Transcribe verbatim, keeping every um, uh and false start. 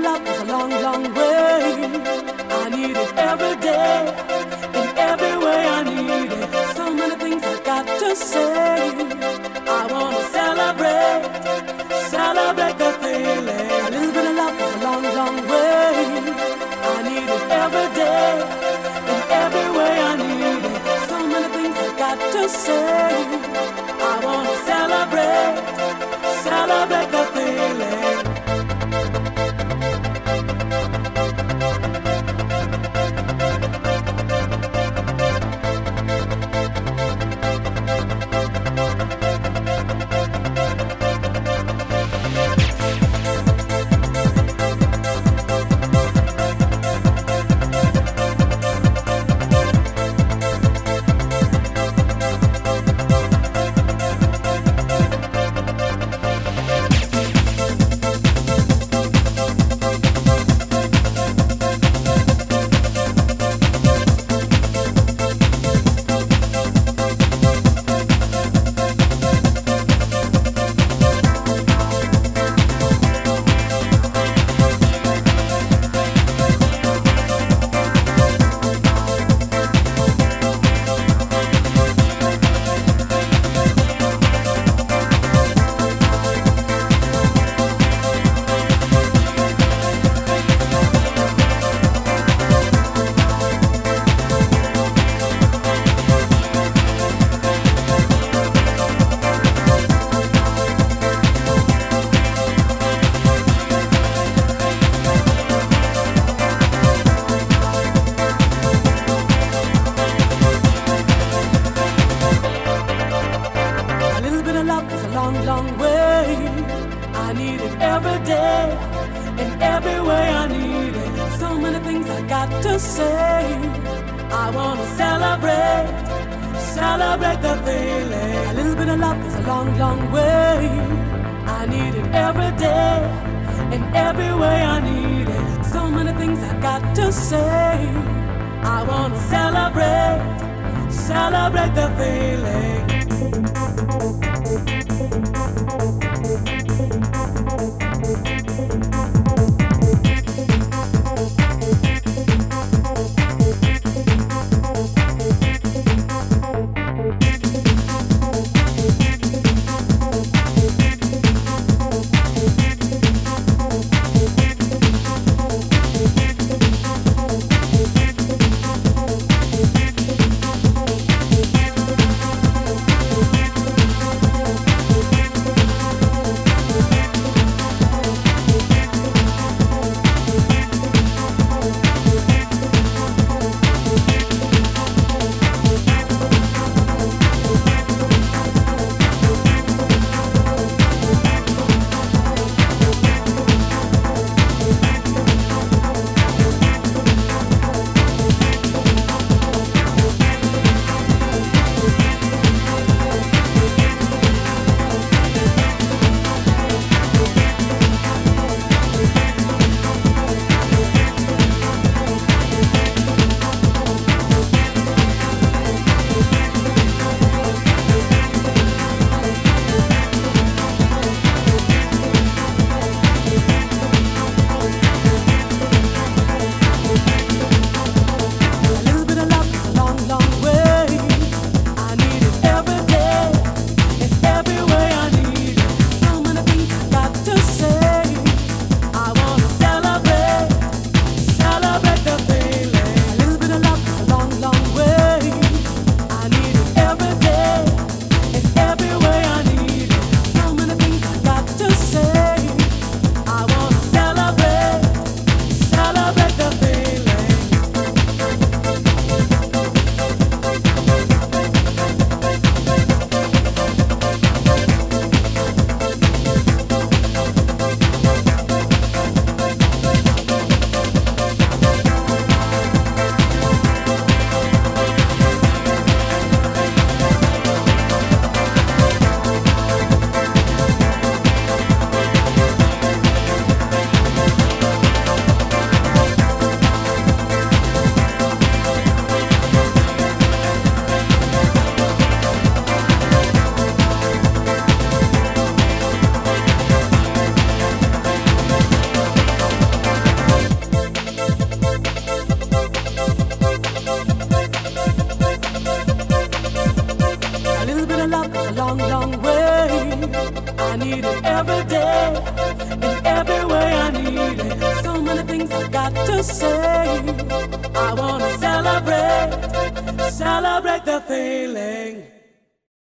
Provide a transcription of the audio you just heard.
love is a long, long way. I need it every day, in every way I need it. So many things I got to say. I wanna celebrate, celebrate the feeling. A little bit of love is a long, long way. I need it every day, in every way I need it. So many things I got to say. I wanna celebrate, celebrate the feeling. need it every day, in every way I need it. So many things I got to say. I wanna celebrate, celebrate the feeling.